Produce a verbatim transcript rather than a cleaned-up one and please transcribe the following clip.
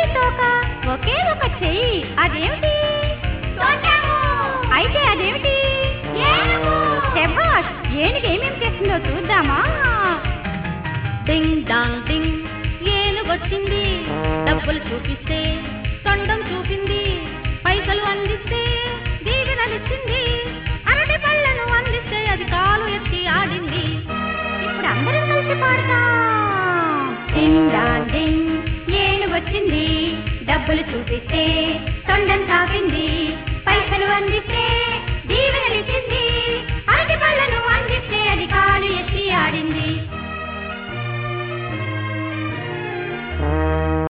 తోక ఒకే ఒక చెయ్యి అదేమిటి అయితే అదేమిటి శభాష్ ఏనుగు ఏమేమి చేస్తుందో చూద్దామా డింగ్ డాంగ్ డింగ్ ఏనుగు వచ్చింది డబ్బులు చూపిస్తే తొండం చూపింది పైసలు అందిస్తే దీవెనలిచ్చింది అరటి పళ్ళను అందిస్తే అది కాలు ఎత్తి ఆడింది ఇప్పుడు అందరం కలిసి పాడతాం డింగ్ డాంగ్ డింగ్ ఏనుగు వచ్చింది డబ్బులు చూపిస్తే